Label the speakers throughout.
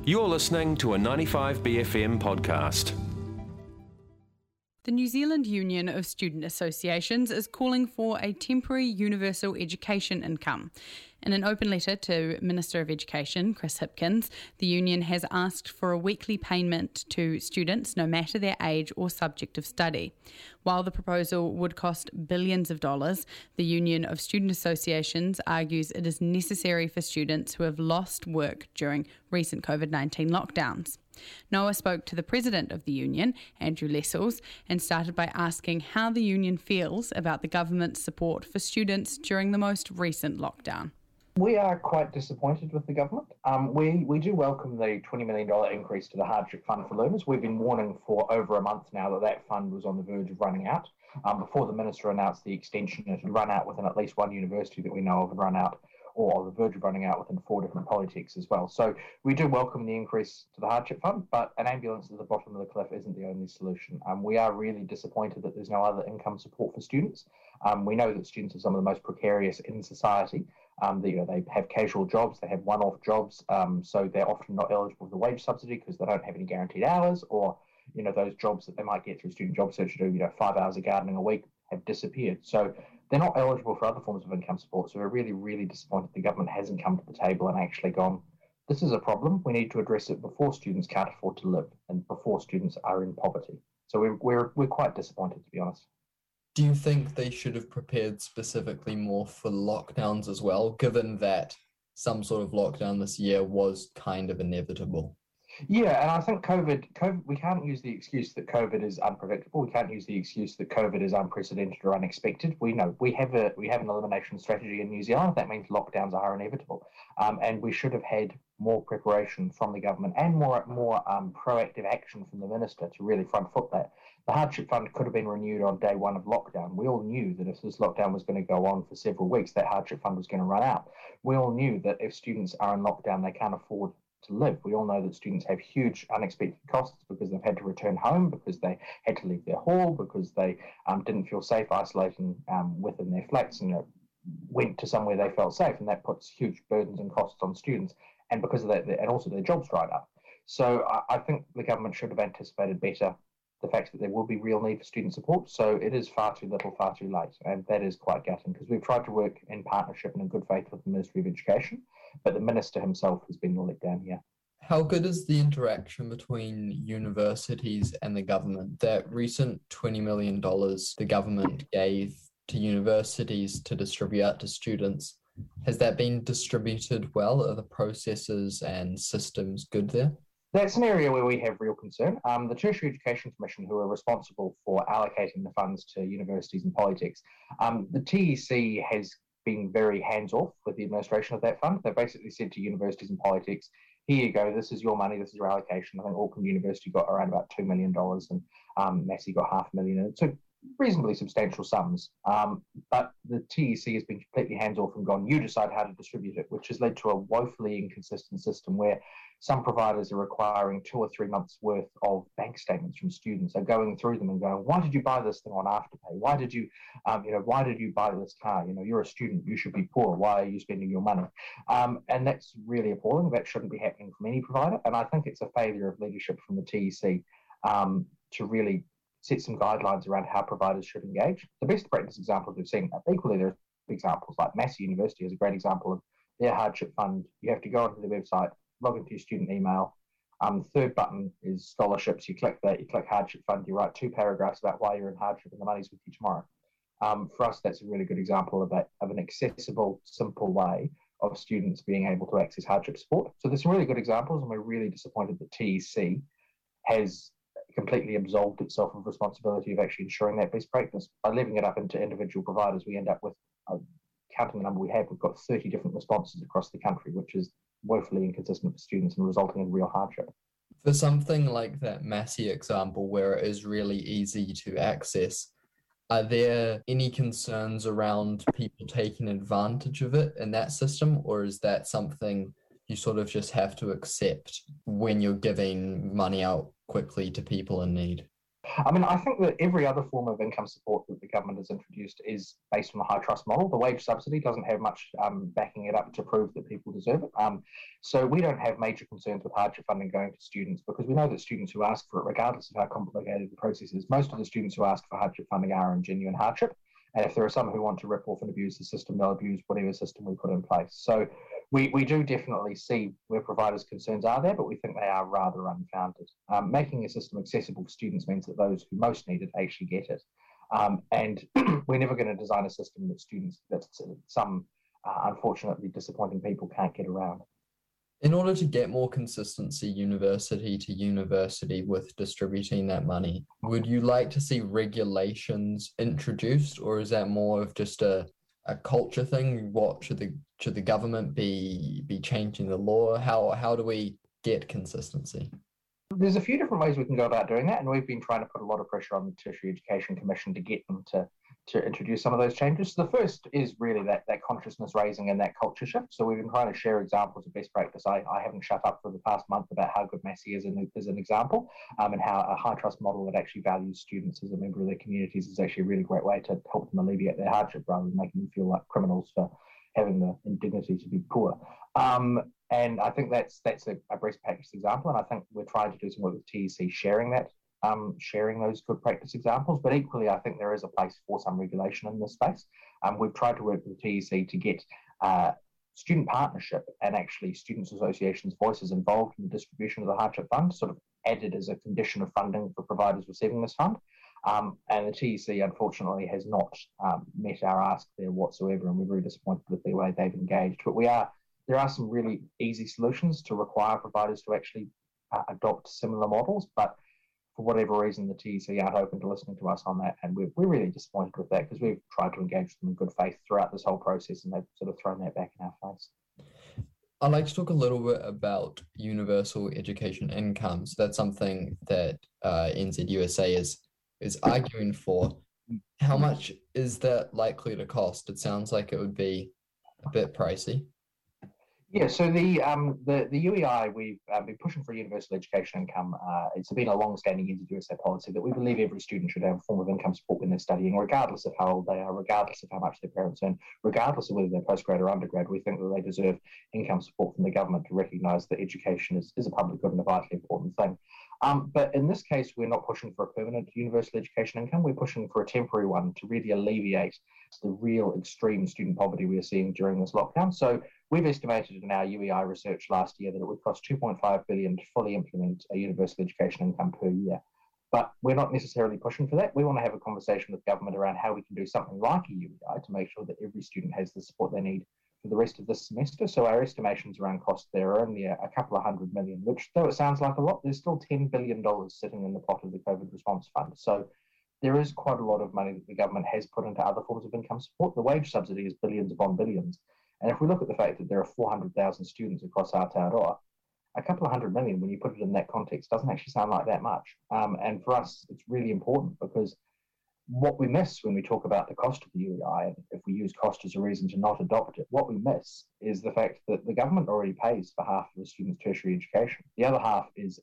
Speaker 1: You're listening to a 95BFM podcast.
Speaker 2: The New Zealand Union of Student Associations is calling for a temporary universal education income. In an open letter to Minister of Education, Chris Hipkins, the union has asked for a weekly payment to students no matter their age or subject of study. While the proposal would cost billions of dollars, the Union of Student Associations argues it is necessary for students who have lost work during recent COVID-19 lockdowns. Noah spoke to the president of the union, Andrew Lessels, and started by asking how the union feels about the government's support for students during the most recent lockdown.
Speaker 3: We are quite disappointed with the government. We do welcome the $20 million increase to the hardship fund for learners. We've been warning for over a month now that fund was on the verge of running out. Before the minister announced the extension, it had run out within at least one university that we know of and run out, or on the verge of running out within 4 different polytechs as well. So we do welcome the increase to the hardship fund, but an ambulance at the bottom of the cliff isn't the only solution. We are really disappointed that there's no other income support for students. We know that students are some of the most precarious in society. They have casual jobs, they have one-off jobs, so they're often not eligible for the wage subsidy because they don't have any guaranteed hours, or those jobs that they might get through Student Job Search to do 5 hours of gardening a week have disappeared. So they're not eligible for other forms of income support. So we're really, really disappointed the government hasn't come to the table and actually gone, this is a problem. We need to address it before students can't afford to live and before students are in poverty. So we're quite disappointed, to be honest.
Speaker 4: Do you think they should have prepared specifically more for lockdowns as well, given that some sort of lockdown this year was kind of inevitable?
Speaker 3: Yeah, and I think COVID, we can't use the excuse that COVID is unpredictable. We can't use the excuse that COVID is unprecedented or unexpected. We know we have an elimination strategy in New Zealand. That means lockdowns are inevitable, and we should have had more preparation from the government and more proactive action from the minister to really front foot that. The hardship fund could have been renewed on day one of lockdown. We all knew that if this lockdown was going to go on for several weeks, that hardship fund was going to run out. We all knew that if students are in lockdown, they can't afford to live. We all know that students have huge unexpected costs because they've had to return home, because they had to leave their hall, because they didn't feel safe isolating within their flats and went to somewhere they felt safe, and that puts huge burdens and costs on students. And because of that, and also their jobs dried up. So I think the government should have anticipated better the fact that there will be real need for student support. So it is far too little, far too late. And that is quite gutting because we've tried to work in partnership and in good faith with the Ministry of Education, but the minister himself has been let down here.
Speaker 4: How good is the interaction between universities and the government? That recent $20 million the government gave to universities to distribute out to students, has that been distributed well? Are the processes and systems good there?
Speaker 3: That's an area where we have real concern. The Tertiary Education Commission, who are responsible for allocating the funds to universities and polytechs, the TEC has been very hands-off with the administration of that fund. They basically said to universities and polytechs, here you go, this is your money, this is your allocation. I think Auckland University got around about $2 million and Massey got $500,000. So reasonably substantial sums. But the TEC has been completely hands-off and gone, you decide how to distribute it, which has led to a woefully inconsistent system where some providers are requiring 2 or 3 months worth of bank statements from students, are going through them and going, why did you buy this thing on Afterpay? Why did you buy this car? You're a student, you should be poor. Why are you spending your money? And that's really appalling. That shouldn't be happening from any provider. And I think it's a failure of leadership from the TEC to really set some guidelines around how providers should engage. The best practice examples we've seen, equally there are examples like Massey University is a great example of their hardship fund. You have to go onto their website, log into your student email. Third button is scholarships. You click that, you click hardship fund, you write 2 paragraphs about why you're in hardship and the money's with you tomorrow. For us, that's a really good example of an accessible, simple way of students being able to access hardship support. So there's some really good examples, and we're really disappointed that TEC has completely absolved itself of responsibility of actually ensuring that best practice. By leaving it up into individual providers, we end up with, counting the number we have, we've got 30 different responses across the country, which is woefully inconsistent for students and resulting in real hardship.
Speaker 4: For something like that Massey example where it is really easy to access, are there any concerns around people taking advantage of it in that system, or is that something you sort of just have to accept when you're giving money out quickly to people in need?
Speaker 3: I mean, I think that every other form of income support that the government has introduced is based on the high trust model. The wage subsidy doesn't have much backing it up to prove that people deserve it. So we don't have major concerns with hardship funding going to students because we know that students who ask for it, regardless of how complicated the process is, most of the students who ask for hardship funding are in genuine hardship. And if there are some who want to rip off and abuse the system, they'll abuse whatever system we put in place. So we do definitely see where providers' concerns are there, but we think they are rather unfounded. Making a system accessible for students means that those who most need it actually get it. And we're never going to design a system that some unfortunately disappointing people can't get around.
Speaker 4: In order to get more consistency university to university with distributing that money, would you like to see regulations introduced, or is that more of just a culture thing? What should the government be changing the law? How do we get consistency?
Speaker 3: There's a few different ways we can go about doing that, and we've been trying to put a lot of pressure on the Tertiary Education Commission to get them to introduce some of those changes. So the first is really that consciousness raising and that culture shift. So we've been trying to share examples of best practice. I haven't shut up for the past month about how good Massey is an example, and how a high trust model that actually values students as a member of their communities is actually a really great way to help them alleviate their hardship rather than making them feel like criminals for having the indignity to be poor. And I think that's a best practice example, and I think we're trying to do some work with TEC sharing those good practice examples. But equally, I think there is a place for some regulation in this space. We've tried to work with TEC to get student partnership and actually students' associations' voices involved in the distribution of the hardship fund, sort of added as a condition of funding for providers receiving this fund. And the TEC, unfortunately, has not met our ask there whatsoever, and we're very disappointed with the way they've engaged. But there are some really easy solutions to require providers to actually adopt similar models, but for whatever reason, the TEC aren't open to listening to us on that, and we're really disappointed with that because we've tried to engage them in good faith throughout this whole process, and they've sort of thrown that back in our face.
Speaker 4: I'd like to talk a little bit about universal education incomes. That's something that NZUSA is arguing for. How much is that likely to cost? It sounds like it would be a bit pricey.
Speaker 3: Yeah, so the UEI, we've been pushing for universal education income. It's been a long-standing NZUSA policy that we believe every student should have a form of income support when they're studying, regardless of how old they are, regardless of how much their parents earn, regardless of whether they're postgrad or undergrad. We think that they deserve income support from the government to recognise that education is a public good and a vitally important thing. But in this case, we're not pushing for a permanent universal education income. We're pushing for a temporary one to really alleviate the real extreme student poverty we are seeing during this lockdown. So we've estimated in our UEI research last year that it would cost $2.5 billion to fully implement a universal education income per year. But we're not necessarily pushing for that. We want to have a conversation with government around how we can do something like a UEI to make sure that every student has the support they need for the rest of this semester. So our estimations around cost there are only a couple of $100 million, which, though it sounds like a lot, there's still $10 billion sitting in the pot of the COVID response fund. So there is quite a lot of money that the government has put into other forms of income support. The wage subsidy is billions upon billions. And if we look at the fact that there are 400,000 students across Aotearoa, a couple of $100 million, when you put it in that context, doesn't actually sound like that much. And for us, it's really important because what we miss when we talk about the cost of the UEI, and if we use cost as a reason to not adopt it, what we miss is the fact that the government already pays for half of a student's tertiary education. The other half is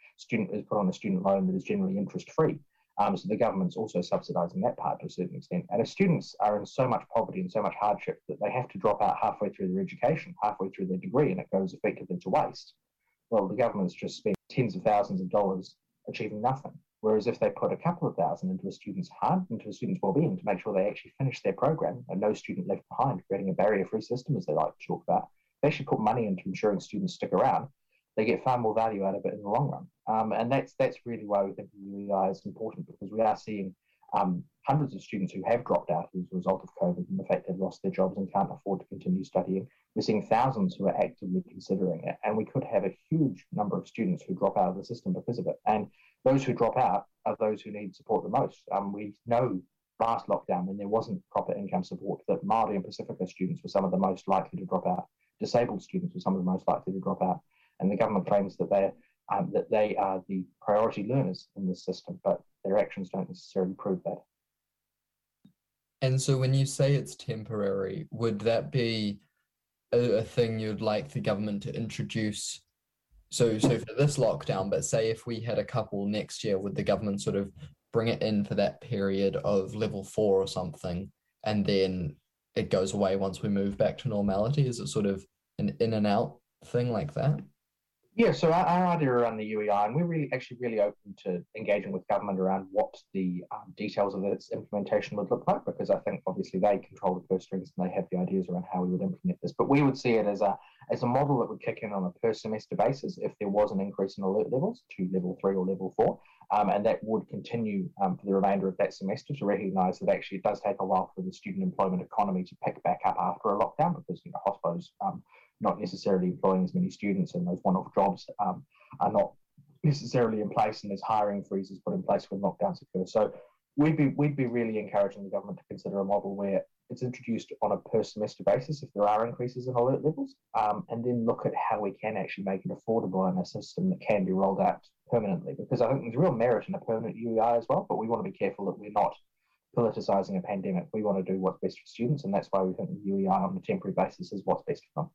Speaker 3: put on a student loan that is generally interest-free. So the government's also subsidising that part to a certain extent. And if students are in so much poverty and so much hardship that they have to drop out halfway through their education, halfway through their degree, and it goes effectively to waste, well, the government's just spent tens of thousands of dollars achieving nothing. Whereas if they put a couple of thousand into a student's well-being to make sure they actually finish their program and no student left behind, creating a barrier-free system, as they like to talk about, they actually put money into ensuring students stick around, they get far more value out of it in the long run. And that's really why we think the UEI is important, because we are seeing hundreds of students who have dropped out as a result of COVID and the fact they've lost their jobs and can't afford to continue studying. We're seeing thousands who are actively considering it, and we could have a huge number of students who drop out of the system because of it. And those who drop out are those who need support the most. We know last lockdown, when there wasn't proper income support, that Māori and Pacifica students were some of the most likely to drop out. Disabled students were some of the most likely to drop out. And the government claims that they are the priority learners in this system, but their actions don't necessarily prove that.
Speaker 4: And so when you say it's temporary, would that be a thing you'd like the government to introduce So for this lockdown, but say if we had a couple next year, would the government sort of bring it in for that period of level 4 or something, and then it goes away once we move back to normality? Is it sort of an in and out thing like that?
Speaker 3: Yeah, so our idea around the UEI, and we're really open to engaging with government around what the details of its implementation would look like, because I think obviously they control the purse strings and they have the ideas around how we would implement this. But we would see it as a model that would kick in on a per semester basis if there was an increase in alert levels to level 3 or level 4. And that would continue for the remainder of that semester, to recognise that actually it does take a while for the student employment economy to pick back up after a lockdown, because hospitals not necessarily employing as many students, and those one-off jobs are not necessarily in place, and there's hiring freezes put in place when lockdowns occur. So we'd be really encouraging the government to consider a model where it's introduced on a per semester basis if there are increases in alert levels, and then look at how we can actually make it affordable in a system that can be rolled out permanently, because I think there's real merit in a permanent UEI as well, but we want to be careful that we're not politicising a pandemic. We want to do what's best for students, and that's why we think the UEI on a temporary basis is what's best for them.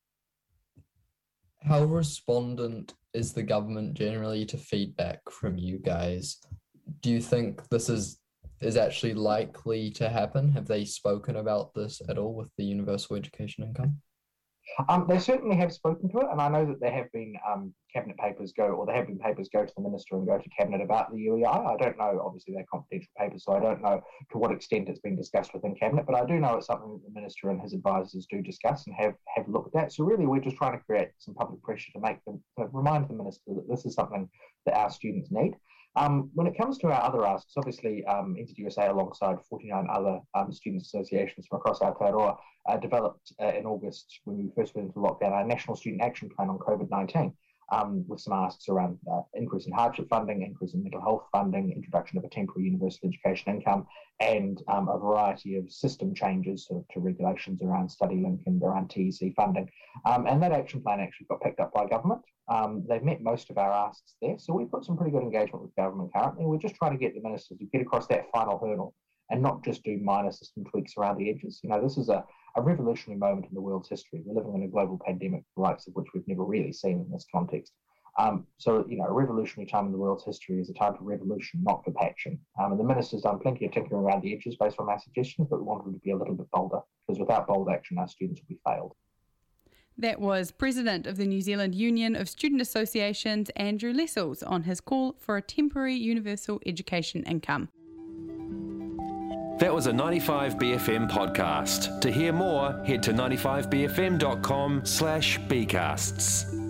Speaker 4: How respondent is the government generally to feedback from you guys? Do you think this is actually likely to happen? Have they spoken about this at all with the universal education income?
Speaker 3: They certainly have spoken to it, and I know that there have been cabinet papers go to the minister and go to cabinet about the UEI. I don't know, obviously they're confidential papers, so I don't know to what extent it's been discussed within cabinet, but I do know it's something that the minister and his advisors do discuss and have looked at. So really, we're just trying to create some public pressure to remind the minister that this is something that our students need. When it comes to our other asks, obviously NZUSA alongside 49 other student associations from across Aotearoa developed in August, when we first went into lockdown, our National Student Action Plan on COVID-19, with some asks around increase in hardship funding, increase in mental health funding, introduction of a temporary universal education income, and a variety of system changes to regulations around StudyLink and around TEC funding. And that action plan actually got picked up by government. They've met most of our asks there, so we've got some pretty good engagement with government currently. We're just trying to get the minister to get across that final hurdle and not just do minor system tweaks around the edges. This is a revolutionary moment in the world's history. We're living in a global pandemic, the likes of which we've never really seen in this context. So a revolutionary time in the world's history is a time for revolution, not for patching. And the minister's done plenty of tinkering around the edges based on our suggestions, but we wanted them to be a little bit bolder, because without bold action, our students will be failed.
Speaker 2: That was President of the New Zealand Union of Student Associations, Andrew Lessels, on his call for a temporary universal education income.
Speaker 1: That was a 95BFM podcast. To hear more, head to 95bfm.com/bcasts.